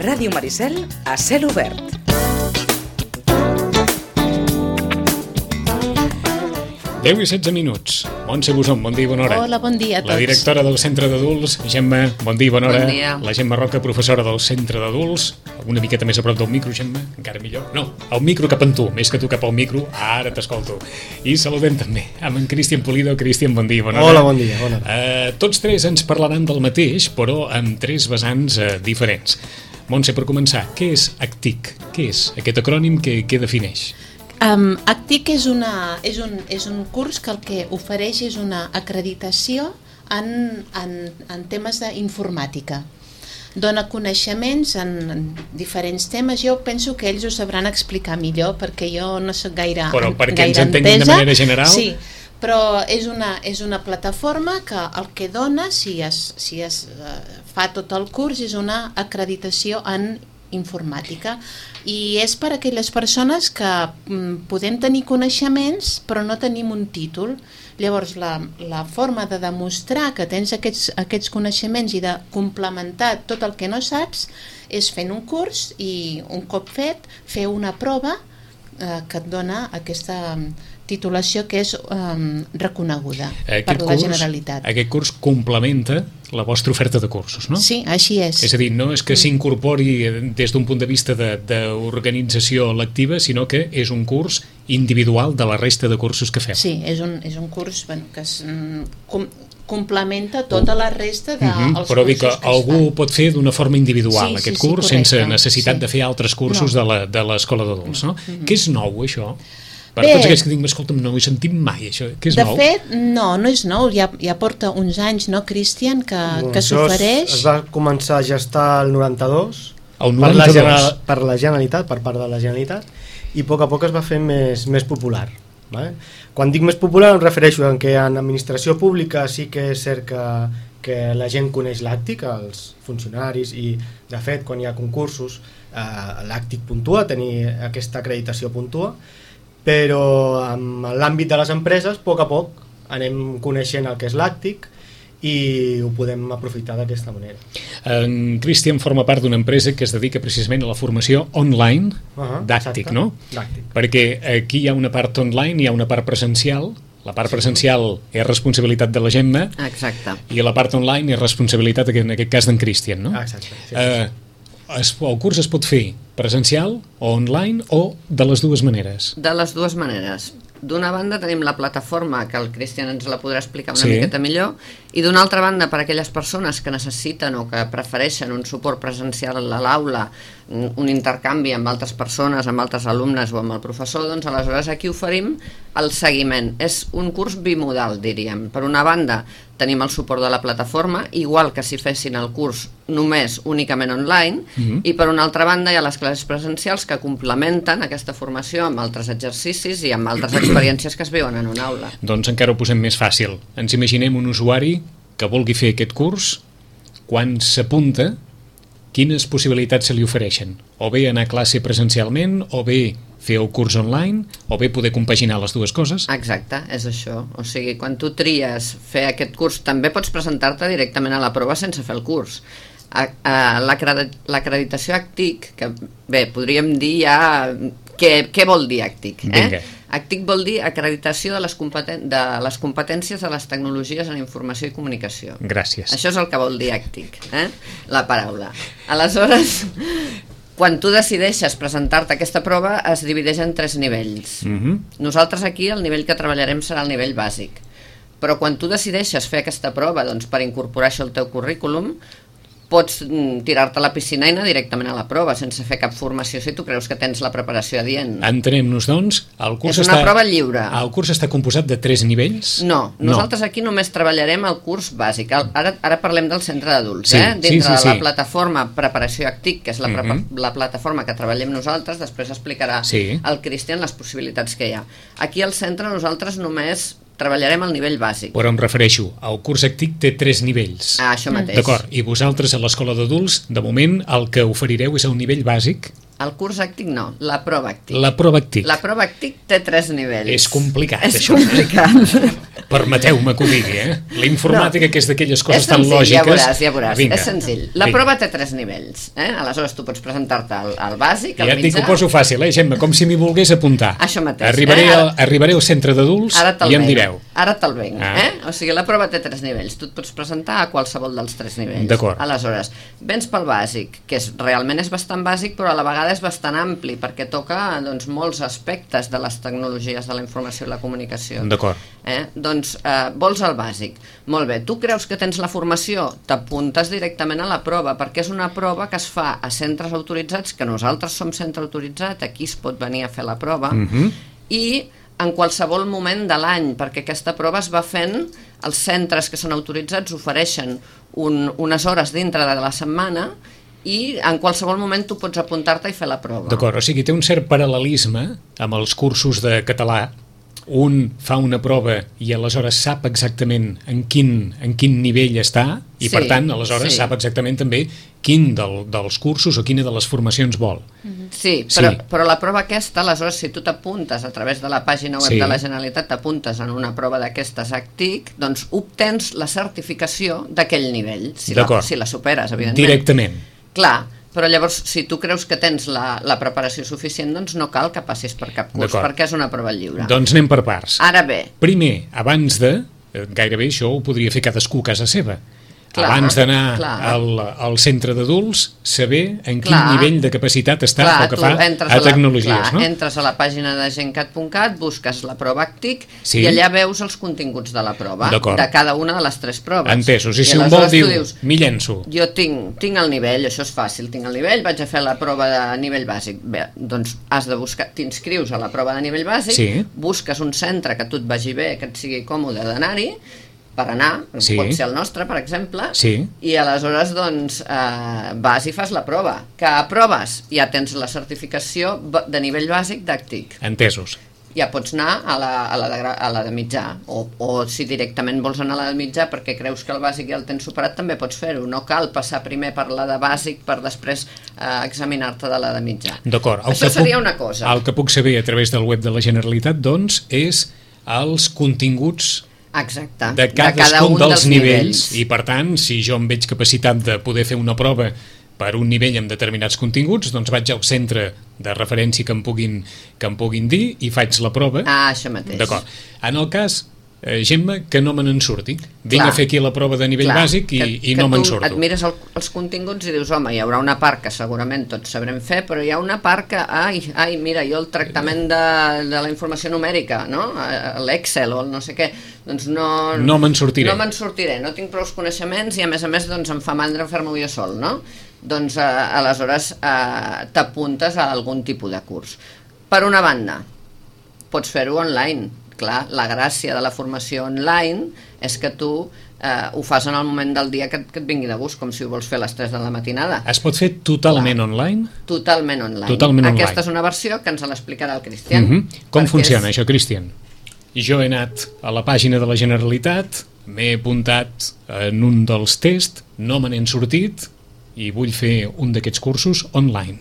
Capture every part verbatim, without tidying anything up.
Ràdio Maricel a cel obert. deu i setze minuts. Montse Busón, bon dia i bona hora. Hola, bon dia a tots. La directora del Centre d'Adults, Gemma, bon dia i bona hora. Bon dia. La Gemma Roca, professora del Centre d'Adults, una miqueta més a prop del micro, Gemma, encara millor. No, el micro cap en tu, més que tu cap al micro, ara t'escolto. I saludem també amb en Cristian Pulido. Cristian, bon dia i bona hora. Hola, bon dia. Bona hora. Uh, tots tres ens parlaran del mateix, però amb tres vessants uh, diferents. Montse, per començar, què és A C T I C? Què és aquest acrònim que, que defineix? Um, A C T I C és, una, és, un, és un curs que el que ofereix és una acreditació en, en, en temes d'informàtica. Dona coneixements en, en diferents temes. Jo penso que ells ho sabran explicar millor perquè jo no soc gaire Però perquè gaire ens entenguin de manera general. Sí, però és una, és una plataforma que el que dona, si es, si es uh, fa tot el curs, és una acreditació en informàtica, i és per a aquelles persones que mm, podem tenir coneixements però no tenim un títol. Llavors la, la forma de demostrar que tens aquests, aquests coneixements i de complementar tot el que no saps és fent un curs, i un cop fet fer una prova eh, que et dona aquesta titulació que és um, reconeguda aquest per la curs, Generalitat. Aquest curs complementa la vostra oferta de cursos, no? Sí, així és. És a dir, no és que s'incorpori des d'un punt de vista d'organització lectiva, sinó que és un curs individual de la resta de cursos que feu. Sí, és un, és un curs bueno, que es, com, complementa tota la resta dels uh -huh, cursos però dic que, que algú pot fer d'una forma individual sí, aquest sí, sí, curs correcte, sense necessitat sí. de fer altres cursos no. de l'escola d'adults, no? Uh -huh. Què és nou, això? Per Bé, tots aquells que diuen, escolta'm, no ho he sentit mai, això. Què és de nou? De fet, no, no és nou, ja, ja porta uns anys, no, Cristian, que, bueno, que s'ofereix. Es va començar a gestar el noranta-dos, el noranta-dos. Per, la General, per la Generalitat, per part de la Generalitat, i a poc a poc es va fer més, més popular. Vale? Quan dic més popular em refereixo a que en administració pública sí que és cert que, que la gent coneix l'A C T I C, els funcionaris, i de fet quan hi ha concursos eh, l'A C T I C puntua, tenir aquesta acreditació puntua, però en l'àmbit de les empreses, a poc a poc anem coneixent el que és l'A C T I C i ho podem aprofitar d'aquesta manera. En Cristian forma part d'una empresa que es dedica precisament a la formació online uh -huh, d'A C T I C, no? d'A C T I C. Perquè aquí hi ha una part online, hi ha una part presencial. La part presencial és responsabilitat de la Gemma. Exacte. I la part online és responsabilitat, en aquest cas, d'en Cristian, no? Exacte. Sí, eh, es, el curs es pot fer presencial o online o de les dues maneres? De les dues maneres. D'una banda tenim la plataforma, que el Cristian ens la podrà explicar una sí. miqueta millor, i d'una altra banda, per a aquelles persones que necessiten o que prefereixen un suport presencial a l'aula, un intercanvi amb altres persones, amb altres alumnes o amb el professor, doncs aleshores aquí oferim el seguiment. És un curs bimodal, diríem. Per una banda tenim el suport de la plataforma, igual que si fessin el curs només únicament online, mm-hmm. i per una altra banda hi ha les classes presencials que complementen aquesta formació amb altres exercicis i amb altres experiències que es viuen en una aula. Doncs encara ho posem més fàcil. Ens imaginem un usuari que vulgui fer aquest curs, quan s'apunta, quines possibilitats se li ofereixen? O bé anar a classe presencialment, o bé fer el curs online, o bé poder compaginar les dues coses? Exacte, és això. O sigui, quan tu tries fer aquest curs, també pots presentar-te directament a la prova sense fer el curs. L'acreditació A C T I C, que bé, podríem dir ja què, què vol dir A C T I C, eh? Vinga. A C T I C vol dir acreditació de les, competen de les competències de les tecnologies en informació i comunicació. Gràcies. Això és el que vol dir A C T I C, eh? La paraula. Aleshores, quan tu decideixes presentar-te a aquesta prova, es divideix en tres nivells. Mm-hmm. Nosaltres aquí el nivell que treballarem serà el nivell bàsic. Però quan tu decideixes fer aquesta prova, doncs, per incorporar això al teu currículum, pots tirar-te a la piscina i anar directament a la prova sense fer cap formació si tu creus que tens la preparació adient. Entenem-nos, doncs, el curs és una està, prova lliure. El curs està composat de tres nivells? No, nosaltres no. aquí només treballarem el curs bàsic. Ara, ara parlem del centre d'adults, sí, eh? Dintre sí, sí, de la sí. plataforma Preparació A C T I C, que és la, uh-huh. la plataforma que treballem nosaltres, després explicarà sí. el Cristian les possibilitats que hi ha. Aquí al centre nosaltres només treballarem al nivell bàsic. Però em refereixo, el curs A C T I C té tres nivells. Ah, això mateix. D'acord, i vosaltres a l'escola d'adults, de moment, el que oferireu és el nivell bàsic? El curs A C T I C no, la prova A C T I C. La prova A C T I C. La prova A C T I C té tres nivells. És complicat, és això. És complicat. Permeteu-me que ho digui, eh? La informàtica, no. que és d'aquelles coses és senzill, tan lògiques... Ja veuràs, ja veuràs, Vinga. és senzill. La Vinga. prova té tres nivells, eh? Aleshores tu pots presentar-te al, al bàsic, al ja et dic mitjà... que ho poso fàcil, eh, Gemma? Com si m'hi volgués apuntar. Això mateix. Arribaré, eh? al, arribaré al centre d'adults i em direu. Ara te'l venc, ah. eh? O sigui, la prova té tres nivells. Tu et pots presentar a qualsevol dels tres nivells. D'acord. Aleshores, vens pel bàsic, que és, realment és bastant bàsic, però a la vegada és bastant ampli, perquè toca doncs, molts aspectes de les tecnologies de la informació i la comunicació. D'acord. Eh? Doncs eh, vols el bàsic. Molt bé, tu creus que tens la formació? T'apuntes directament a la prova, perquè és una prova que es fa a centres autoritzats, que nosaltres som centre autoritzat, aquí es pot venir a fer la prova, Mhm. i en qualsevol moment de l'any, perquè aquesta prova es va fent, els centres que són autoritzats ofereixen un, unes hores dintre de la setmana i en qualsevol moment tu pots apuntar-te i fer la prova. D'acord, o sigui, té un cert paral·lelisme amb els cursos de català. Un fa una prova i aleshores sap exactament en quin, en quin nivell està i, Sí, per tant, aleshores sí. sap exactament també quin del, dels cursos o quina de les formacions vol. Sí, però, Sí. però la prova aquesta, aleshores, si tu t'apuntes a través de la pàgina web Sí. de la Generalitat, t'apuntes en una prova d'aquestes A C T I C, doncs obtens la certificació d'aquell nivell, si la, D'acord. si la superes, evidentment. Directament. Clar, però llavors, si tu creus que tens la, la preparació suficient, doncs no cal que passis per cap curs, D'acord. perquè és una prova lliure. Doncs anem per parts. Ara bé, Primer, abans de... eh, Gairebé això ho podria fer cadascú a casa seva. Clar, abans d'anar clar. al, al centre d'adults, saber en quin Clar. nivell de capacitat està clar, el que tu fa entres a la- tecnologies, clar, no? entres a la pàgina de gencat punt cat, busques la prova A C T I C Sí. i allà veus els continguts de la prova, D'acord. de cada una de les tres proves. Entesos. I I si un aleshores vol tu diu, dius, m'hi llenço. jo tinc, tinc el nivell, això és fàcil, tinc el nivell, vaig a fer la prova de nivell bàsic. Bé, doncs has de buscar, t'inscrius a la prova de nivell bàsic, Sí. busques un centre que a tu et vagi bé, que et sigui còmode d'anar-hi, per anar, Sí. pot ser el nostre, per exemple, Sí. i aleshores doncs eh, vas i fas la prova. Que aproves, ja tens la certificació b- de nivell bàsic d'A C T I C. Entesos. Ja pots anar a la, a la, de, gra- a la de mitjà, o, o si directament vols anar a la de mitjà perquè creus que el bàsic ja el tens superat, també pots fer-ho. No cal passar primer per la de bàsic per després eh, examinar-te de la de mitjà. D'acord. El Això que seria puc- una cosa. El que puc saber a través del web de la Generalitat, doncs, és els continguts Exacte. de cada cadascun un dels, dels nivells. I, per tant, si jo em veig capacitat de poder fer una prova per un nivell amb determinats continguts, doncs vaig al centre de referència que em puguin, que em puguin dir i faig la prova. Ah, això mateix. D'acord. En el cas, eh, Gemma, que no me n'en surti. Vinc Clar. a fer aquí la prova de nivell Clar, bàsic i, que, i que no me'n tu surto. et mires el, els continguts i dius, home, hi haurà una part que segurament tots sabrem fer, però hi ha una part que, ai, ai mira, jo el tractament de, de la informació numèrica, no? l'Excel o el no sé què, doncs no... No me'n sortiré. No me'n sortiré, no tinc prou coneixements i a més a més doncs em fa mandra fer-m'ho jo sol, no? Doncs eh, aleshores eh, t'apuntes a algun tipus de curs. Per una banda, pots fer-ho online. Clar, la gràcia de la formació online és que tu eh, ho fas en el moment del dia que, que et vingui de gust, com si ho vols fer a les tres de la matinada. Es pot fer totalment online? Totalment online. Totalment online. Aquesta és una versió que ens l'explicarà el Cristian. Uh -huh. Com perquè funciona és... això, Cristian? Jo he anat a la pàgina de la Generalitat, m'he apuntat en un dels tests, no me n'he sortit i vull fer un d'aquests cursos online.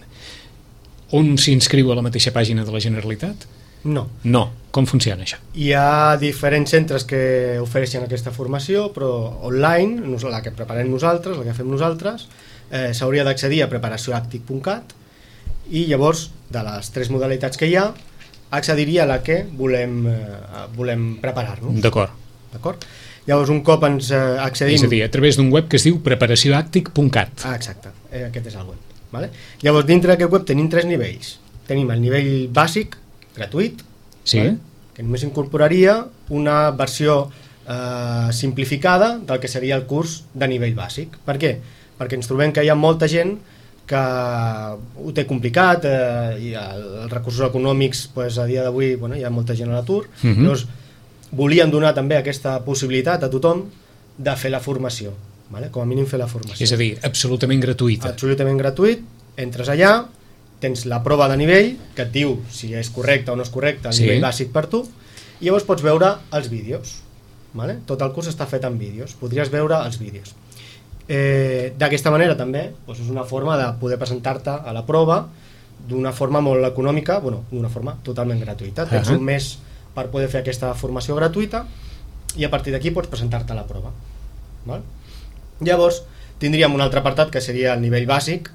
Un s'inscriu a la mateixa pàgina de la Generalitat? No. No. Com funciona això? Hi ha diferents centres que ofereixen aquesta formació, però online, nos- la que preparem nosaltres, la que fem nosaltres, eh, s'hauria d'accedir a preparació actic punt cat i llavors, de les tres modalitats que hi ha, accediria a la que volem, eh, volem preparar-nos. D'acord. D'acord? Llavors, un cop ens eh, accedim... És a dir, a través d'un web que es diu preparació actic punt cat. Ah, exacte, eh, aquest és el web. Vale? Llavors, dintre d'aquest web tenim tres nivells. Tenim el nivell bàsic, gratuït, Sí? vale? Que només incorporaria una versió eh, simplificada del que seria el curs de nivell bàsic. Per què? Perquè ens trobem que hi ha molta gent que ho té complicat, eh, i els recursos econòmics pues, a dia d'avui bueno, hi ha molta gent a l'atur, Mhm. uh -huh. Llavors volíem donar també aquesta possibilitat a tothom de fer la formació, vale? Com a mínim fer la formació. És a dir, absolutament gratuïta. Absolutament gratuït, entres allà, tens la prova de nivell que et diu si és correcte o no és correcte el Sí. nivell bàsic per tu, i llavors pots veure els vídeos, vale? Tot el curs està fet en vídeos, podries veure els vídeos. Eh, d'aquesta manera també doncs és una forma de poder presentar-te a la prova d'una forma molt econòmica, bueno, d'una forma totalment gratuïta. Tens Uh-huh. un mes per poder fer aquesta formació gratuïta i a partir d'aquí pots presentar-te a la prova. Val? Llavors tindríem un altre apartat que seria el nivell bàsic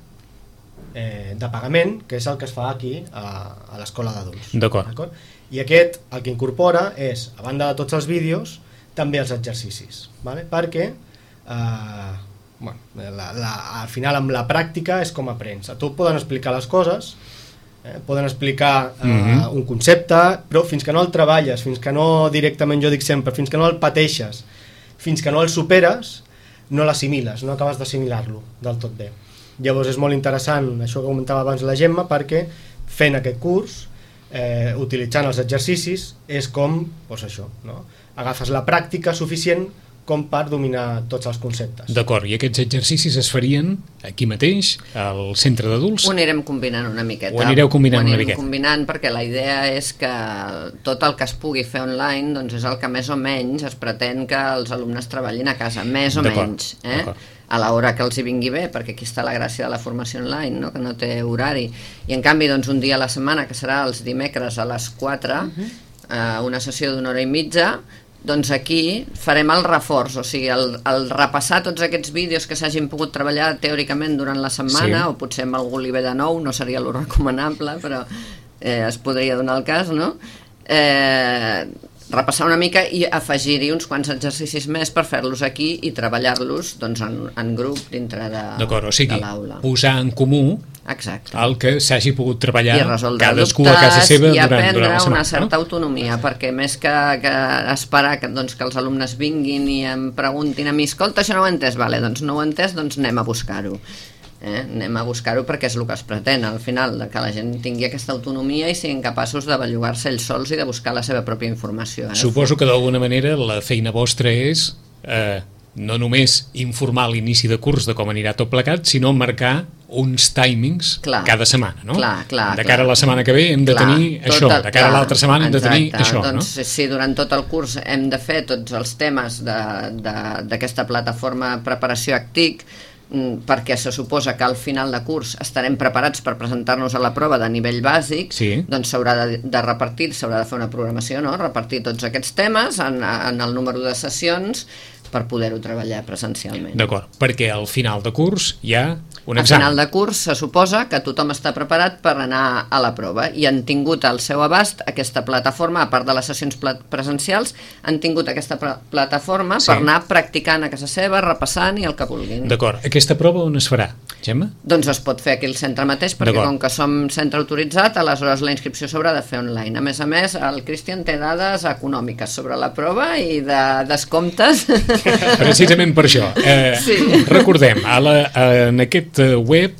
eh, de pagament, que és el que es fa aquí a, a l'escola d'adults. D'acord. I aquest el que incorpora és, a banda de tots els vídeos, també els exercicis, vale? Perquè eh, bueno, la, la, al final amb la pràctica és com aprens. A tu poden explicar les coses, eh, poden explicar eh, mm-hmm. un concepte, però fins que no el treballes, fins que no directament, jo dic sempre, fins que no el pateixes, fins que no el superes, no l'assimiles, no acabes d'assimilar-lo del tot bé. Llavors és molt interessant això que comentava abans la Gemma, perquè fent aquest curs, eh, utilitzant els exercicis, és com, doncs això, no? Agafes la pràctica suficient com per dominar tots els conceptes. D'acord, i aquests exercicis es farien aquí mateix, al centre d'adults? Ho anirem combinant una miqueta. Ho anireu combinant ho una miqueta. combinant perquè la idea és que tot el que es pugui fer online doncs és el que més o menys es pretén que els alumnes treballin a casa, més o menys. Eh? A l'hora que els hi vingui bé, perquè aquí està la gràcia de la formació online, no? Que no té horari. I en canvi, doncs, un dia a la setmana, que serà els dimecres a les quatre, uh-huh. eh, una sessió d'una hora i mitja, doncs aquí farem el reforç, o sigui, el, el repassar tots aquests vídeos que s'hagin pogut treballar teòricament durant la setmana, sí. O potser amb algú li ve de nou, no seria lo recomanable, però eh, es podria donar el cas, no? Eh, repassar una mica i afegir-hi uns quants exercicis més per fer-los aquí i treballar-los doncs, en, en grup dintre de, D'acord, o sigui, de l'aula. Posar en comú Exacte. el que s'hagi pogut treballar cadascú dubtes, a casa seva i durant, durant la aprendre setmana. Una certa no? autonomia, perquè més que, que esperar que, doncs, que els alumnes vinguin i em preguntin a mi, escolta, això no ho he entès, vale, doncs no ho he entès, doncs anem a buscar-ho. Eh? Anem a buscar-ho perquè és el que es pretén al final, de que la gent tingui aquesta autonomia i siguin capaços de bellugar-se ells sols i de buscar la seva pròpia informació. Eh? Suposo que d'alguna manera la feina vostra és eh, no només informar l'inici de curs de com anirà tot plegat, sinó marcar uns timings clar, cada setmana, no? Clar, clar, de cara clar. a la setmana que ve hem de clar, tenir això, el, de cara clar, a l'altra setmana hem de tenir exacte, això, doncs, no? Si durant tot el curs hem de fer tots els temes d'aquesta plataforma preparació ACTIC, perquè se suposa que al final de curs estarem preparats per presentar-nos a la prova de nivell bàsic, sí. Doncs s'haurà de, de repartir, s'haurà de fer una programació, no? Repartir tots aquests temes en, en el número de sessions per poder-ho treballar presencialment. D'acord, perquè al final de curs hi ha un examen. Al final de curs se suposa que tothom està preparat per anar a la prova i han tingut al seu abast aquesta plataforma, a part de les sessions presencials, han tingut aquesta plataforma sí. Per anar practicant a casa seva, repassant i el que vulguin. D'acord, aquesta prova on es farà, Gemma? Doncs es pot fer aquí al centre mateix, perquè com que som centre autoritzat, aleshores la inscripció s'haurà de fer online. A més a més, el Cristian té dades econòmiques sobre la prova i de descomptes. Precisament per això. Eh, sí. Recordem, a la, en aquest web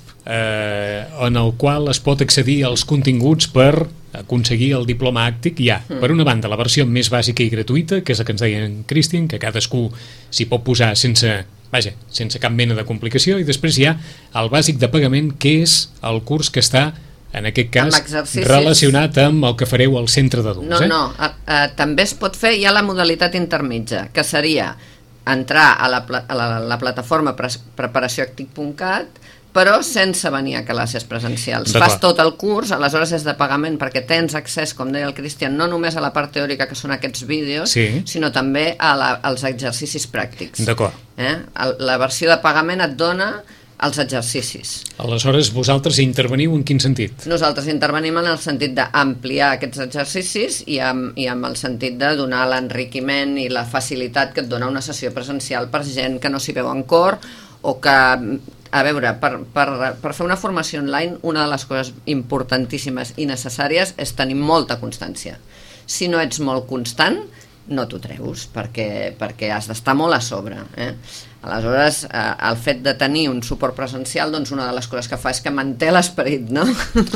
eh, en el qual es pot accedir als continguts per aconseguir el diploma àctic, hi ha, mm. per una banda, la versió més bàsica i gratuïta, que és la que ens deia en Cristian, que cadascú s'hi pot posar sense, vaja, sense cap mena de complicació, i després hi ha el bàsic de pagament, que és el curs que està en aquest cas relacionat amb el que fareu al centre d'adults. No, eh? no, a, a, també es pot fer, hi ha la modalitat intermitja, que seria entrar a la, a la, a la plataforma preparació actic punt cat, però sense venir a classes presencials. Fas tot el curs, aleshores és de pagament perquè tens accés, com deia el Cristian, no només a la part teòrica que són aquests vídeos, sí. sinó també a la, als exercicis pràctics. D'acord. Eh? La versió de pagament et dona els exercicis. Aleshores, vosaltres interveniu en quin sentit? Nosaltres intervenim en el sentit d'ampliar aquests exercicis i amb, i amb el sentit de donar l'enriquiment i la facilitat que et dona una sessió presencial per gent que no s'hi veu en cor o que, a veure, per, per, per fer una formació online, una de les coses importantíssimes i necessàries és tenir molta constància. Si no ets molt constant, no t'ho treus, perquè, perquè has d'estar molt a sobre. Eh? Aleshores, eh, el fet de tenir un suport presencial, doncs una de les coses que fa és que manté l'esperit, no?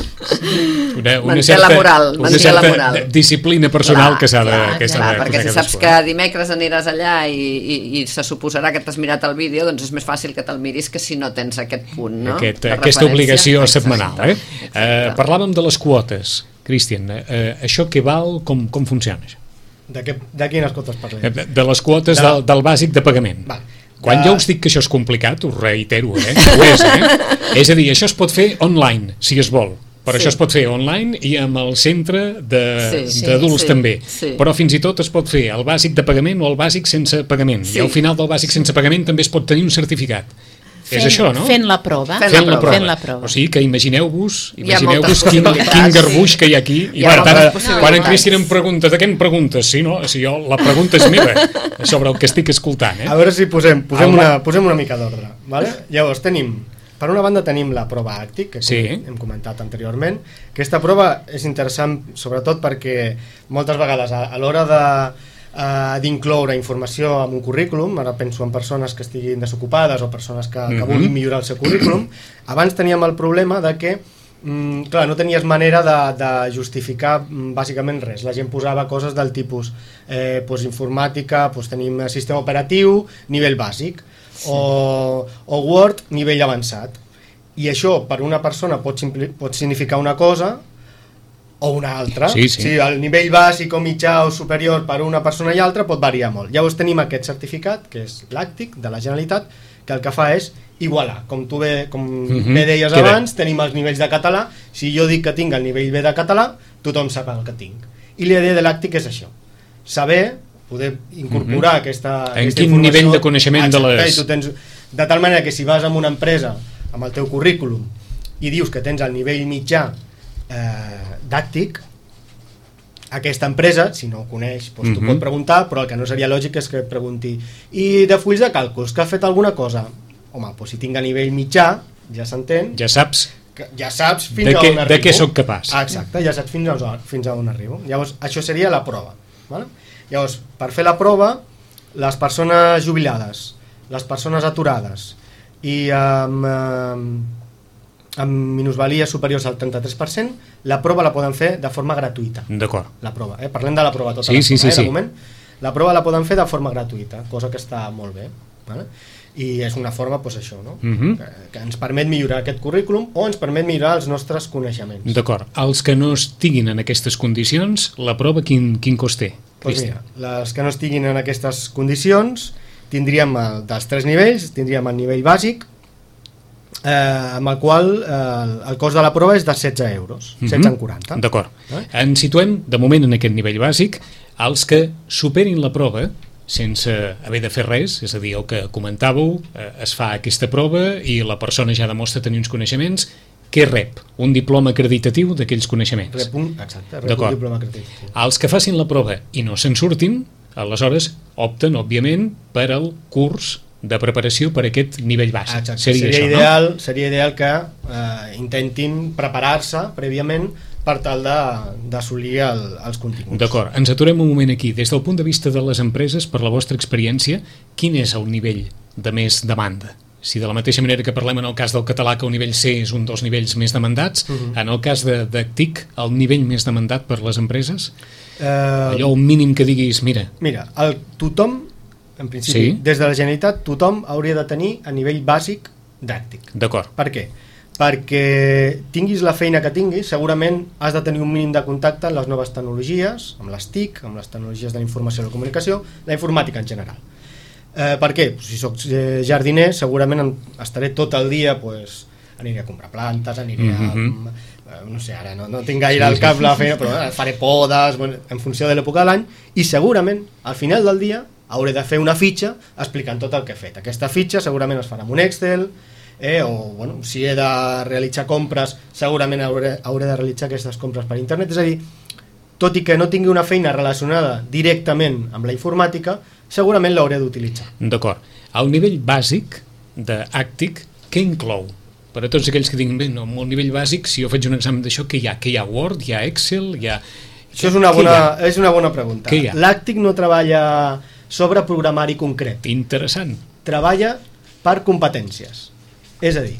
Una, una manté certa, la moral, una manté certa la moral. disciplina personal clar, que s'ha de... Clar, que clar, de perquè si saps cadascú. que dimecres aniràs allà i, i, i se suposarà que t'has mirat el vídeo, doncs és més fàcil que te'l miris que si no tens aquest punt, no? Aquest, aquesta obligació setmanal. Eh? Eh, parlàvem de les quotes. Cristian, eh, això què val, com, com funciona això? De, què, de quines quotes parlem? De, de les quotes de... del, del bàsic de pagament. Va. Quan de... jo us dic que això és complicat, us reitero, eh? Ho és, eh? És a dir, això es pot fer online, si es vol, Però Sí. això es pot fer online i amb el centre de- Sí, sí, d'adults sí, també. sí. Però fins i tot es pot fer el bàsic de pagament o el bàsic sense pagament. Sí. I al final del bàsic sense pagament també es pot tenir un certificat. Fent, És això, no? Fent la prova. Fent Fent la prova. prova. Fent la prova. O sigui que imagineu-vos Hi ha imagineu-vos moltes quin, possibilitats, quin garbuix sí. que hi ha aquí. I Hi ha per moltes tant, possibilitats. quan en Cristian em pregunta de què em preguntes? Sí, no? Si jo, la pregunta és meva sobre el que estic escoltant. Eh? A veure si posem, posem, El- una, posem una mica d'ordre. Vale? Llavors tenim, per una banda tenim la prova àctic, que Sí. hem comentat anteriorment. Aquesta prova és interessant sobretot perquè moltes vegades a, a l'hora de Uh, d'incloure informació en un currículum, ara penso en persones que estiguin desocupades o persones que, que Mhm. vulguin millorar el seu currículum, abans teníem el problema de que mm, clar, no tenies manera de, de justificar mm, bàsicament res, la gent posava coses del tipus eh, pues, informàtica, pues, tenim sistema operatiu, nivell bàsic, sí. o, o Word, nivell avançat, i això per una persona pot, simpli, pot significar una cosa o una altra. Sí, sí. Sí, el nivell bàsic o mitjà o superior per una persona i altra pot variar molt. Llavors tenim aquest certificat, que és l'àctic de la Generalitat, que el que fa és igualar. Com tu bé, com Mhm. bé deies Queda. abans, tenim els nivells de català. Si jo dic que tinc el nivell B de català, tothom sap el que tinc. I la idea de l'àctic és això. Saber, poder incorporar Mhm. aquesta, En aquesta quin informació. nivell de coneixement de Exacte, les- i tu tens, de tal manera que si vas a una empresa amb el teu currículum i dius que tens el nivell mitjà eh, dàctic, aquesta empresa, si no ho coneix, doncs Mhm. t'ho pot preguntar, però el que no seria lògic és que et pregunti i de fulls de càlculs, que ha fet alguna cosa? Home, doncs si tinc a nivell mitjà, ja s'entén, Ja saps que ja saps fins de a què, on arribo. de què sóc capaç. Ah, exacte, ja saps fins a, on, fins a on arribo. Llavors, això seria la prova. Vale? Llavors, per fer la prova, les persones jubilades, les persones aturades i amb, amb, amb minusvalies superiors al trenta-tres per cent, la prova la poden fer de forma gratuïta. D'acord. La prova, eh? Parlem de la prova tota Sí, l'estona, sí, sí, eh? sí. De moment. La prova la poden fer de forma gratuïta, cosa que està molt bé. Vale? I és una forma, doncs això, no? Mhm. que, que ens permet millorar aquest currículum o ens permet millorar els nostres coneixements. D'acord. Els que no estiguin en aquestes condicions, la prova quin, quin cost té? Pues Cristian? mira, les que no estiguin en aquestes condicions tindríem el, dels tres nivells, tindríem el nivell bàsic, eh, amb el qual eh, el cost de la prova és de setze euros, Mhm. setze en quaranta. D'acord. Eh? Ens situem, de moment, en aquest nivell bàsic, els que superin la prova sense haver de fer res, és a dir, el que comentàveu, eh, es fa aquesta prova i la persona ja demostra tenir uns coneixements, què rep? Un diploma acreditatiu d'aquells coneixements. Rep un, exacte, rep D'acord. un diploma acreditatiu. Els que facin la prova i no se'n surtin, aleshores opten, òbviament, per al curs de preparació per aquest nivell bàsic. Exacte. Seria, Seria, això, ideal, seria ideal que eh, intentin preparar-se prèviament per tal de- d'assolir el, els no? continguts. D'acord, ens aturem un moment aquí. Des del punt de vista de les empreses, per la vostra experiència, quin és el nivell de més demanda? Si de la mateixa manera que parlem en el cas del català que el nivell C és un dels nivells més demandats, Mhm. en el cas de, de T I C, el nivell més demandat per les empreses? Eh, Allò un mínim que diguis, mira, Mira, el, tothom, en principi, Sí. des de la Generalitat, tothom hauria de tenir a nivell bàsic dàctic. d'acord, Per què? Perquè tinguis la feina que tinguis, segurament has de tenir un mínim de contacte amb les noves tecnologies, amb les T I C, amb les tecnologies de la informació i la comunicació, la informàtica en general. Eh, per què? Si sóc eh, jardiner, segurament en- estaré tot el dia, pues, aniré a comprar plantes, aniré a... Mhm. eh, no sé, ara no, no tinc gaire al cap la feina, però eh, faré podes, bueno, en funció de l'època de l'any, i segurament, al final del dia, hauré de fer una fitxa explicant tot el que he fet. Aquesta fitxa segurament es farà amb un Excel, eh, o bueno, si he de realitzar compres, segurament hauré, hauré de realitzar aquestes compres per internet. És a dir, tot i que no tingui una feina relacionada directament amb la informàtica, segurament l'hauré d'utilitzar. d'acord. El nivell bàsic d'Àctic, què inclou? Per a tots aquells que diguin, bé, no, amb el nivell bàsic, si jo faig un examen d'això, què hi ha? Què hi ha? Word? Hi ha Excel? Hi ha... Això és una Què hi bona, ha? és una bona pregunta. Què hi ha? L'Àctic no treballa sobre programari concret, Interessant. treballa per competències. És a dir,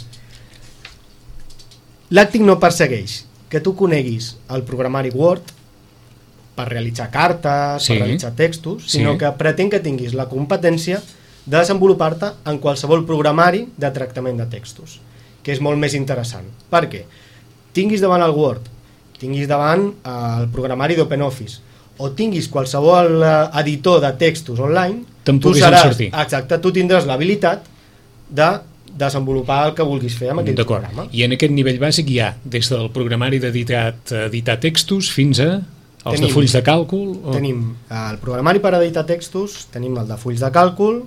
l'Àctic no persegueix que tu coneguis el programari Word per realitzar cartes, Sí. per realitzar textos, Sí. sinó que pretén que tinguis la competència de desenvolupar-te en qualsevol programari de tractament de textos, que és molt més interessant. Per què? Tinguis davant el Word, tinguis davant el programari d'OpenOffice, o tinguis qualsevol eh, editor de textos online, Te'n tu puguis seràs, en sortir. exacte, tu tindràs l'habilitat de desenvolupar el que vulguis fer amb aquell D'acord. programa. I en aquest nivell bàsic hi ha des del programari d'editar editar textos fins a els Tenim- de fulls de càlcul o... Tenim el programari per editar textos, tenim el de fulls de càlcul,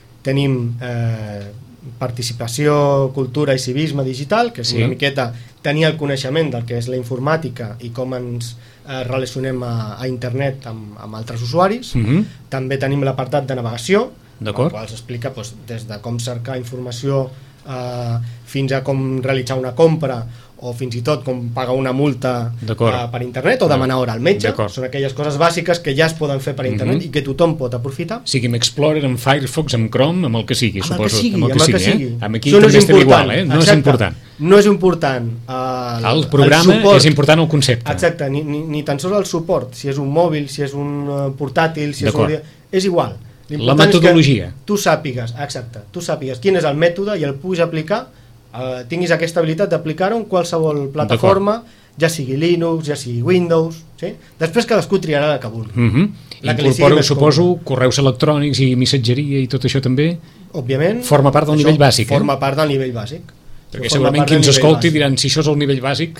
tenim eh, participació, cultura i civisme digital, que és Sí. una miqueta tenir el coneixement del que és la informàtica i com ens eh, relacionem a, a internet amb, amb altres usuaris. Mhm. També tenim l'apartat de navegació, D'acord. el qual s'explica doncs, des de com cercar informació eh, fins a com realitzar una compra o fins i tot com pagar una multa D'acord. eh, per internet o demanar hora al metge. D'acord. Són aquelles coses bàsiques que ja es poden fer per internet Mhm. i que tothom pot aprofitar. sigui amb Explorer, amb Firefox, amb Chrome, amb el que sigui, Amb el suposo. que sigui, amb el que sigui, eh? Amb aquí Això no també és estem important. igual, eh? No és Exacte. important. No és important eh, El programa suport. és important el concepte. Exacte, ni, ni, ni tan sols el suport, si és un mòbil, si és un uh, portàtil, si és un... D'acord. És igual. La L'important és que metodologia. tu sàpigues, exacte, tu sàpigues quin és el mètode i el puguis aplicar, eh, tinguis aquesta habilitat d'aplicar-ho en qualsevol plataforma, ja sigui Linux, ja sigui Windows, sí? Després cadascú triarà la que vulgui. Mhm. La que li sigui Incorporo, més suposo, còmode. correus electrònics i missatgeria i tot això també, Òbviament, Forma part del això nivell bàsic, eh? Forma part del nivell bàsic. perquè Això forma segurament part qui del ens nivell escolti bàsic. diran si això és el nivell bàsic...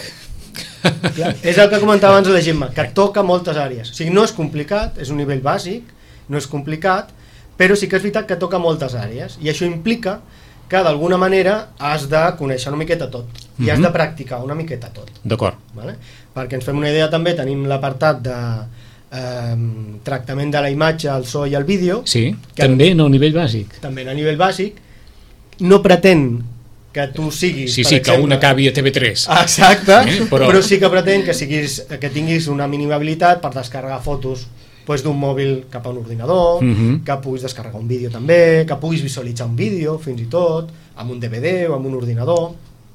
Clar, és el que comentava abans la Gemma, que toca moltes àrees. O sigui, no és complicat, és un nivell bàsic, no és complicat, però sí que és veritat que toca moltes àrees, i això implica que d'alguna manera has de conèixer una miqueta tot, i has Mhm. de practicar una miqueta tot. D'acord. Vale? Perquè ens fem una idea també, tenim l'apartat de eh, tractament de la imatge, el so i el vídeo, Sí, Que- també en el nivell bàsic. també a nivell bàsic, no pretén que tu siguis, Sí, per sí, que exemple, un acabi a T V tres. Exacte, Eh, però... però- però sí que pretén que, siguis, que tinguis una mínima habilitat per descarregar fotos pues, d'un mòbil cap a un ordinador, Mhm. que puguis descarregar un vídeo també, que puguis visualitzar un vídeo fins i tot, amb un D V D o amb un ordinador,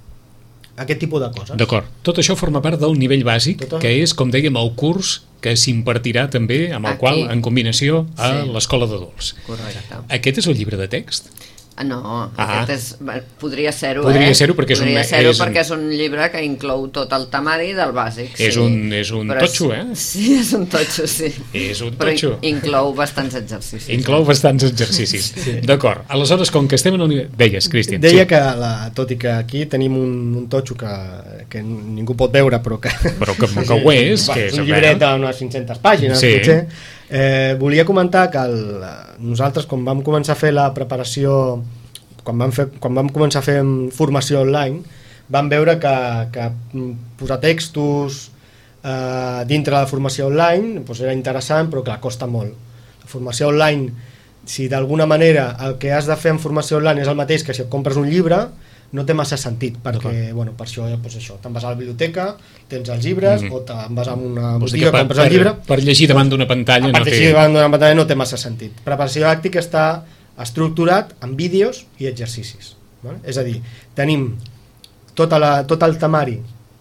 aquest tipus de coses. D'acord. Tot això forma part del nivell bàsic, Tot el- que és, com dèiem, el curs que s'impartirà també, amb el Aquí. qual, en combinació, a Sí. l'escola d'adults. Correcte. Aquest és el llibre de text? Ah, no, Ah. aquest és, bé, podria ser-ho, Podria eh? ser-ho perquè és un- podria ser-ho és un- perquè és un llibre que inclou tot el temari del bàsic. És sí. un- és un Però totxo, eh? Sí, és un totxo, sí. És un Però totxo. in- inclou bastants exercicis. Inclou bastants exercicis. Sí. D'acord. Aleshores, com que estem en el nivell... Deies, Cristian. Deia sí. que, la, tot i que aquí tenim un, un totxo que, que ningú pot veure, però que... Però que, que ho és, Va, que és és un llibret d'unes cinc-centes pàgines, Sí. potser. Eh, volia comentar que el, nosaltres, quan vam començar a fer la preparació, quan vam, fer, quan vam començar a fer formació online, vam veure que, que posar textos eh, dintre de la formació online doncs era interessant, però clar, costa molt. La formació online, si d'alguna manera el que has de fer en formació online és el mateix que si et compres un llibre, no té massa sentit, perquè bueno, per això, doncs això te'n vas a la biblioteca, tens els llibres, Mhm. o te'n vas a una Vols dir botiga, que per, compres el llibre, per, per llegir davant d'una pantalla a no part de té... si davant d'una pantalla no té massa sentit. Preparació didàctica està estructurat en vídeos i exercicis. Vale? És a dir, tenim tota la, tot el temari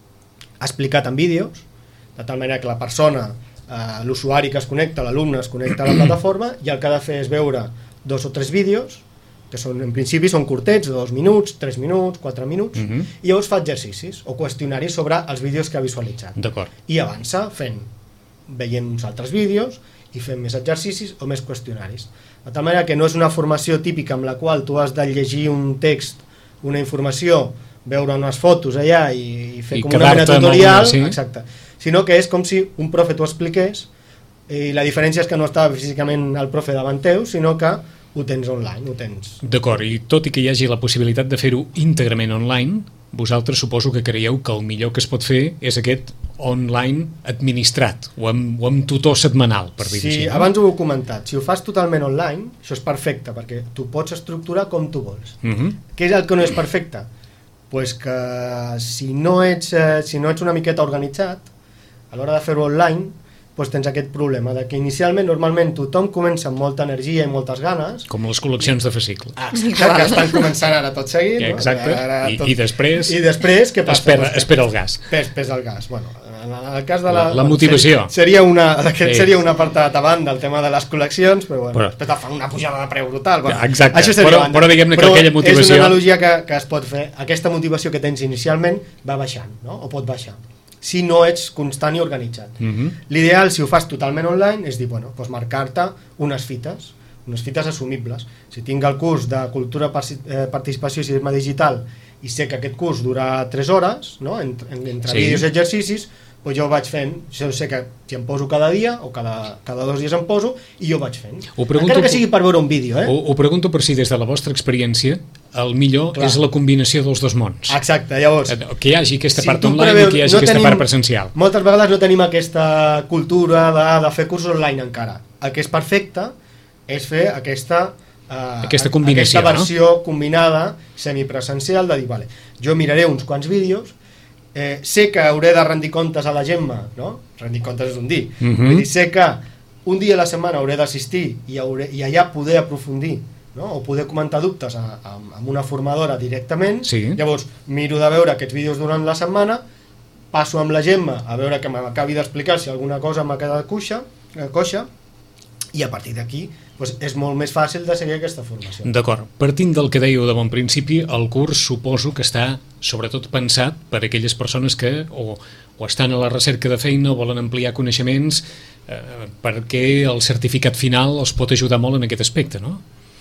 explicat en vídeos, de tal manera que la persona, eh, l'usuari que es connecta, l'alumne es connecta a la plataforma i el que ha de fer és veure dos o tres vídeos, que són, en principi són curtets, de dos minuts, tres minuts, quatre minuts, Mhm. i llavors fa exercicis o qüestionaris sobre els vídeos que ha visualitzat D'acord. i avança fent veient uns altres vídeos i fent més exercicis o més qüestionaris, de tal manera que no és una formació típica amb la qual tu has de llegir un text, una informació, veure unes fotos allà i, i fer I com una mena quedar-te amb tutorial, alguna, sí. exacte, sinó que és com si un profe t'ho expliqués i la diferència és que no estava físicament el profe davant teu, sinó que ho tens online, ho tens. D'acord, i tot i que hi hagi la possibilitat de fer-ho íntegrament online, vosaltres suposo que creieu que el millor que es pot fer és aquest online administrat, o amb, o amb tutor setmanal, per dir-ho Sí, així. No? abans ho he comentat, si ho fas totalment online, això és perfecte, perquè tu pots estructurar com tu vols. Mhm. Què és el que no és perfecte? Pues que si no ets, eh, si no ets una miqueta organitzat, a l'hora de fer-ho online, pues tens aquest problema de que inicialment, normalment, tothom comença amb molta energia i moltes ganes, Com les col·leccions de fascicle. exacte, que estan començant ara tot seguit, no? Exacte, Ara I, tot... i després, I després, què passa? espera, Pues que- espera el gas. Pes, pes el gas. Bueno, en el cas de la... La- la motivació. Seria una, aquest Sí. seria un apartat a banda, el tema de les col·leccions, però, bueno, Però- després et fan una pujada de preu brutal. Bueno, Exacte, això seria però- a banda. però diguem-ne que Però aquella és motivació- una analogia que, que es pot fer. Aquesta motivació que tens inicialment va baixant, no? O pot baixar, si no ets constant i organitzat. Mhm. L'ideal, si ho fas totalment online, és dir, bueno, doncs marcar-te unes fites, unes fites assumibles. Si tinc el curs de cultura, participació i civisme digital i sé que aquest curs dura tres hores, no? entre, entre sí. vídeos i exercicis, doncs jo ho vaig fent, jo sé que si em poso cada dia o cada, cada dos dies em poso i jo vaig fent, encara que sigui per veure un vídeo, eh? ho, ho pregunto per si des de la vostra experiència el millor Clar. és la combinació dels dos mons. Exacte, llavors que hi hagi aquesta si part online preveus, i que hi hagi no aquesta tenim, part presencial. Moltes vegades no tenim aquesta cultura de, de fer cursos online encara. El que és perfecte és fer aquesta Uh, aquesta combinació, aquesta versió no? combinada semipresencial de dir, vale, jo miraré uns quants vídeos, eh, sé que hauré de rendir comptes a la Gemma, no? Rendir comptes és un dir, uh -huh. vull dir, sé que un dia a la setmana hauré d'assistir i, hauré, i allà poder aprofundir, no? O poder comentar dubtes a, a, amb una formadora directament, sí. Llavors miro de veure aquests vídeos durant la setmana, passo amb la Gemma a veure que m'acabi d'explicar si alguna cosa m'ha quedat coixa, eh, coixa i a partir d'aquí doncs és molt més fàcil de seguir aquesta formació. D'acord. Partint del que dèieu de bon principi, el curs suposo que està sobretot pensat per a aquelles persones que o, o estan a la recerca de feina o volen ampliar coneixements eh, perquè el certificat final els pot ajudar molt en aquest aspecte, no?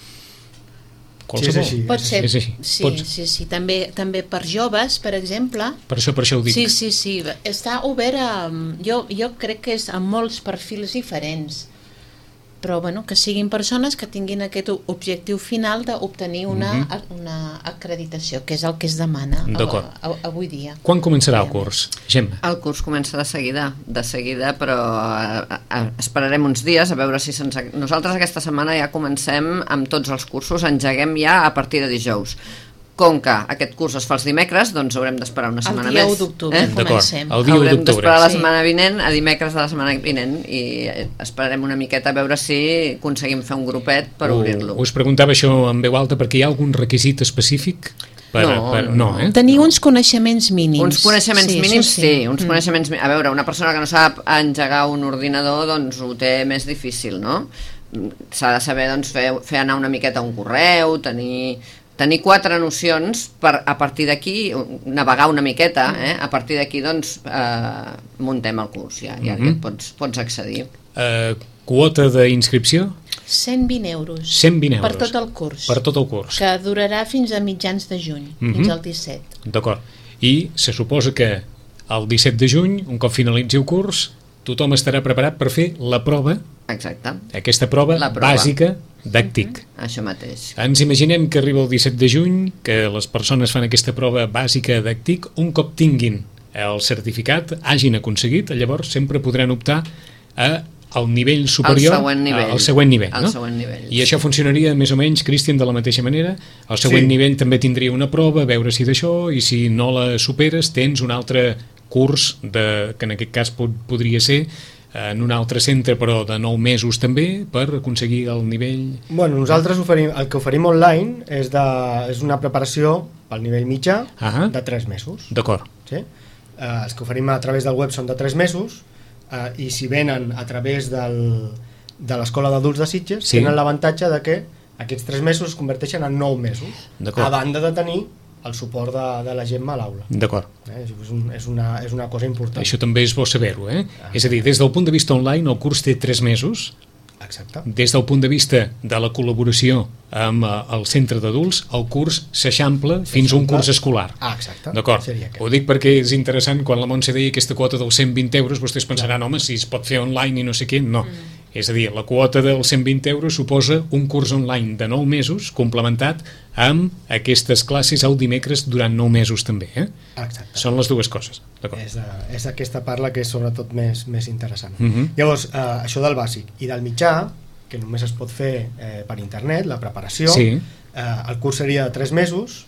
Sí, és així. Pot ser, és així. sí, Pots... sí, sí. També, també per joves, per exemple. Per això, per això ho dic. Sí, sí, sí. Està obert a... Jo, jo crec que és a molts perfils diferents, però bueno, que siguin persones que tinguin aquest objectiu final d'obtenir una, uh -huh. una acreditació, que és el que es demana a, a, avui dia. Quan començarà el curs, Gemma? El curs comença de seguida, de seguida, però a, a, esperarem uns dies a veure si se'ns... Nosaltres aquesta setmana ja comencem amb tots els cursos, engeguem ja a partir de dijous. Com que aquest curs es fa els dimecres, doncs haurem d'esperar una setmana més. El dia u d'octubre eh? comencem. El dia u haurem d'esperar la sí. setmana vinent, a dimecres de la setmana vinent, i esperarem una miqueta a veure si aconseguim fer un grupet per uh, obrir-lo. Us preguntava això en veu alta perquè hi ha algun requisit específic? Per, no, per, no, eh? Tenir uns coneixements mínims. Uns coneixements sí, mínims, sí. sí uns mm. coneixements, a veure, una persona que no sap engegar un ordinador, doncs ho té més difícil, no? S'ha de saber doncs, fer, fer anar una miqueta un correu, tenir... tenir quatre nocions per a partir d'aquí navegar una miqueta, eh? A partir d'aquí doncs eh, muntem el curs ja, ja mm-hmm. pots, pots accedir. Uh, quota d'inscripció? cent vint euros. cent vint euros. Per tot el curs. Per tot el curs. Que durarà fins a mitjans de juny, mm-hmm. fins al disset. D'acord. I se suposa que el disset de juny, un cop finalitzi el curs, tothom estarà preparat per fer la prova. Exacte. Aquesta prova, prova. bàsica d'Àctic. Mm-hmm. Això mateix. Ens imaginem que arriba el disset de juny, que les persones fan aquesta prova bàsica d'Àctic, un cop tinguin el certificat, hagin aconseguit, llavors sempre podran optar a al nivell superior, al següent nivell, al següent nivell, al no? següent nivell. I això funcionaria més o menys, Cristian, de la mateixa manera? Al següent sí. nivell també tindria una prova, a veure si d'això, i si no la superes tens un altre curs de, que en aquest cas pod, podria ser en un altre centre, però de nou mesos també, per aconseguir el nivell... Bueno, nosaltres oferim, el que oferim online és, de, és una preparació pel nivell mitjà uh-huh. de tres mesos. D'acord. Sí? Uh, els que oferim a través del web són de tres mesos, uh, i si venen a través del, de l'Escola d'Adults de Sitges, sí. tenen l'avantatge de que aquests tres mesos es converteixen en nou mesos, a banda de tenir el suport de, de la Gemma a l'aula. D'acord. Eh, és, un, és, una, és una cosa important. Això també és bo saber-ho, eh? Ah. És a dir, des del punt de vista online, el curs té tres mesos. Exacte. Des del punt de vista de la col·laboració amb el centre d'adults, el curs s'eixampla fins a un curs escolar. Ah, exacte. D'acord. Ho dic perquè és interessant, quan la Montse deia aquesta quota dels cent vint euros, vostès pensaran, home, si es pot fer online i no sé què, no. Mm. És a dir, la quota dels cent vint euros suposa un curs online de nou mesos complementat amb aquestes classes el dimecres durant nou mesos també. Eh? Exacte. Són les dues coses. És, és aquesta part la que és sobretot més, més interessant. Uh-huh. Llavors, eh, això del bàsic. I del mitjà, que només es pot fer eh, per internet, la preparació, sí. eh, el curs seria de tres mesos,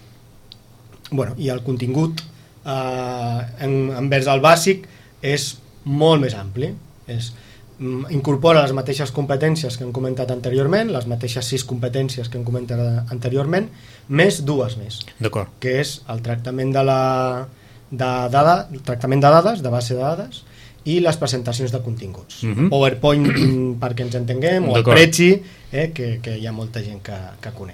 bueno, i el contingut eh, en, envers el bàsic és molt més ampli. És incorpora les mateixes competències que hem comentat anteriorment, les mateixes sis competències que hem comentat anteriorment, més dues més. D'acord. Que és el tractament de la de dada, el tractament de dades, de base de dades, i les presentacions de continguts. Uh-huh. PowerPoint perquè ens entenguem, o el Prezi, eh, que, que hi ha molta gent que, que coneix.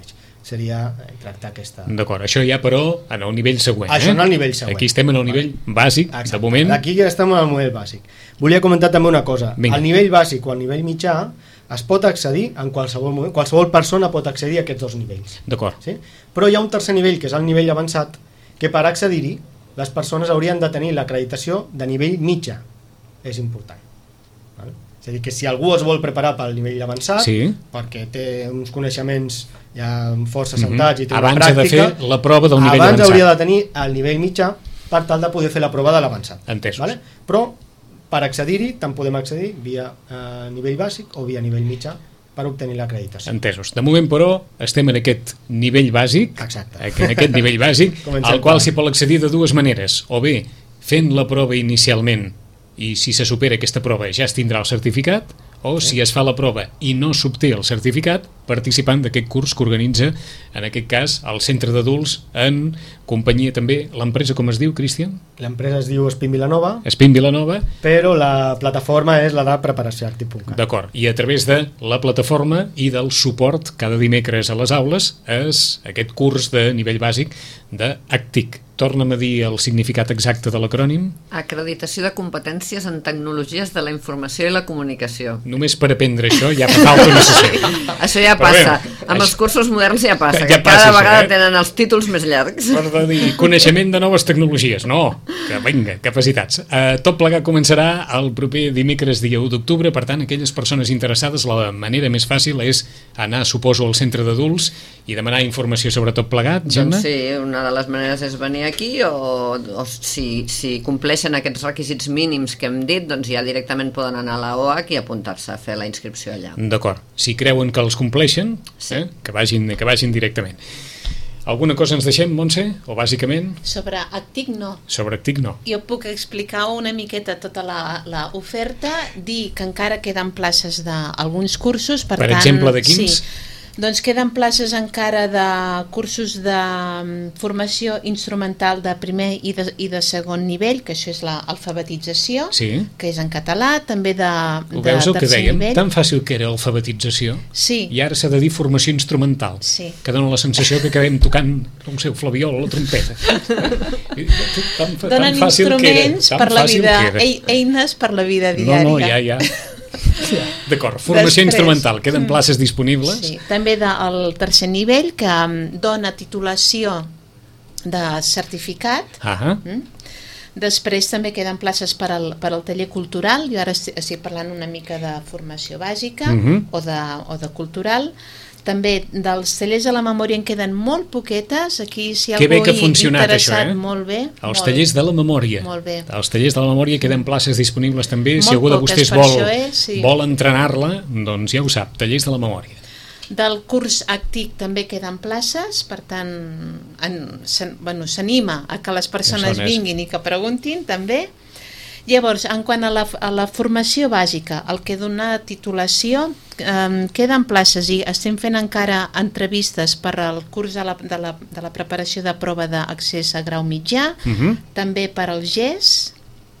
seria tractar aquesta... D'acord, això ja però en el nivell següent. Això eh? en el nivell següent. Aquí estem en el nivell bàsic, Exacte. de moment. Aquí ja estem en el model bàsic. Volia comentar també una cosa. Vinga. Al nivell bàsic o al nivell mitjà es pot accedir en qualsevol moment, qualsevol persona pot accedir a aquests dos nivells. D'acord. Sí? Però hi ha un tercer nivell, que és el nivell avançat, que per accedir-hi les persones haurien de tenir l'acreditació de nivell mitjà. És important. Vale? És a dir, que si algú es vol preparar pel nivell avançat, Sí. perquè té uns coneixements ja força Mhm. assentats i té Abans una ha de pràctica, fer la prova del nivell abans avançat. hauria de tenir el nivell mitjà per tal de poder fer la prova de l'avançat. Entesos. Vale? Però per accedir-hi tant podem accedir via eh, nivell bàsic o via nivell mitjà per obtenir l'acreditació. Entesos. De moment, però, estem en aquest nivell bàsic, Exacte. en aquest nivell bàsic, Comencem al qual per- s'hi pot accedir de dues maneres. O bé, fent la prova inicialment, i si se supera aquesta prova ja es tindrà el certificat, o si es fa la prova i no s'obté el certificat, participant d'aquest curs que organitza, en aquest cas, el Centre d'Adults, en companyia també, l'empresa com es diu, Cristian? L'empresa es diu Espin Vilanova, Espin Vilanova. però la plataforma és la de preparació arti punt cat. D'acord, i a través de la plataforma i del suport cada dimecres a les aules és aquest curs de nivell bàsic d'ACTIC. Torna'm a dir el significat exacte de l'acrònim. Acreditació de competències en tecnologies de la informació i la comunicació. Només per aprendre això ja fa falta una sessió. Això ja Però passa. bé, Amb els això- cursos moderns ja passa, Ja que passa cada això, vegada eh? tenen els títols més llargs. Per dir, coneixement de noves tecnologies. No, que vinga, capacitats. Uh, tot plegat començarà el proper dimecres dia u d'octubre, per tant, aquelles persones interessades, la manera més fàcil és anar, suposo, al centre d'adults i demanar informació sobre tot plegat, Gemma? Doncs sí, una de les maneres és venir aquí o, o si, si compleixen aquests requisits mínims que hem dit, doncs ja directament poden anar a la O H i apuntar-se a fer la inscripció allà. D'acord. Si creuen que els compleixen, Sí. eh, que, vagin, que vagin directament. Alguna cosa ens deixem, Montse? O bàsicament? Sobre ACTIC no. Sobre ACTIC no. Jo puc explicar una miqueta tota la, la oferta, dir que encara queden places d'alguns cursos, per, Per tant... exemple, de quins? Sí, doncs queden places encara de cursos de mm, formació instrumental de primer i de, i de segon nivell, que això és l'alfabetització, Sí. que és en català, també de, Ho de veus el que tercer dèiem? nivell. Tan fàcil que era alfabetització. Sí. I ara s'ha de dir formació instrumental. Sí. Que dona la sensació que acabem tocant, no sé, el flabiol o la trompeta. tan, fa- Donen tan fàcil que era, instruments tan per la fàcil vida, que era. ei- eines per la vida No, diària. no, ja, ja. D'acord, formació Després, instrumental, queden places disponibles. Sí, també del tercer nivell, que mm, dona titulació de certificat. Ah, Mm? Després també queden places per al, per al taller cultural. Jo ara estic, estic parlant una mica de formació bàsica Mhm. o, de, o de cultural. També dels tallers de la memòria en queden molt poquetes. Aquí si hi ha que bé algú que ha funcionat interessat, això, eh? molt bé. Els molt, tallers de la memòria. Molt bé. Els tallers de la memòria queden places disponibles també. Si Molt algú de poques, vostès per vol, això, eh? Sí. vol entrenar-la, doncs ja ho sap, tallers de la memòria. Del curs ACTIC també queden places, per tant en, s'an- bueno, s'anima a que les persones Persones. vinguin i que preguntin també. Llavors, en quant a la, a la formació bàsica, el que dona titulació, eh, queden places i estem fent encara entrevistes per al curs de la, de la, de la preparació de prova d'accés a grau mitjà, Uh -huh. també per al G E S,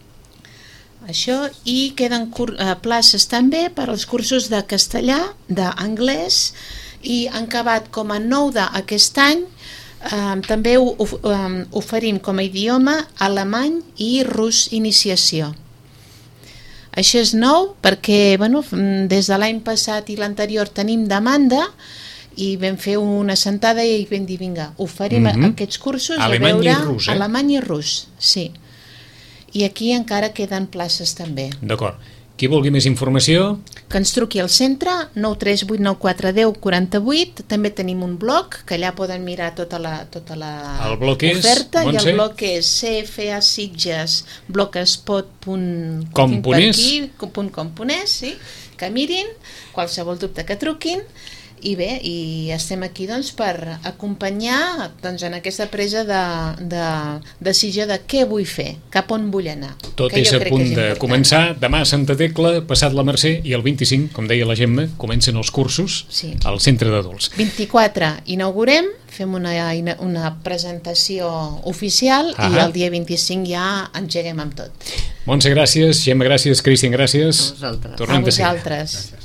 això, i queden cur, eh, places també per als cursos de castellà, d'anglès, i han acabat com a nou d'aquest any. Eh, també ho, ho, eh, oferim com a idioma alemany i rus iniciació. Això és nou perquè bueno, des de l'any passat i l'anterior tenim demanda i vam fer una sentada i vam dir vinga, oferim Mhm. aquests cursos Alemany a veure, i rus, eh? alemany i rus, sí. I aquí encara queden places també. D'acord. Qui vulgui més informació, Que ens truqui al centre nou tres vuit nou quatre un zero quatre vuit. També tenim un blog que allà poden mirar tota la, tota la El blog és, oferta, i Montse? el blog és c f a sitges blogspot punt Com punt és? com és, sí, que mirin, qualsevol dubte que truquin. I bé, i estem aquí doncs, per acompanyar doncs, en aquesta presa de, de decisió de què vull fer, cap on vull anar. tot que és jo a crec punt que és de important. començar. Demà a Santa Tecla, passat la Mercè, i el vint-i-cinc, com deia la Gemma, comencen els cursos Sí. al centre d'adults. vint-i-quatre inaugurem, fem una, una presentació oficial Ahà. i el dia vint-i-cinc ja engeguem amb tot. Montse, gràcies. Gemma, gràcies. Cristian, gràcies. A vosaltres. Tornem A de seguida. vosaltres.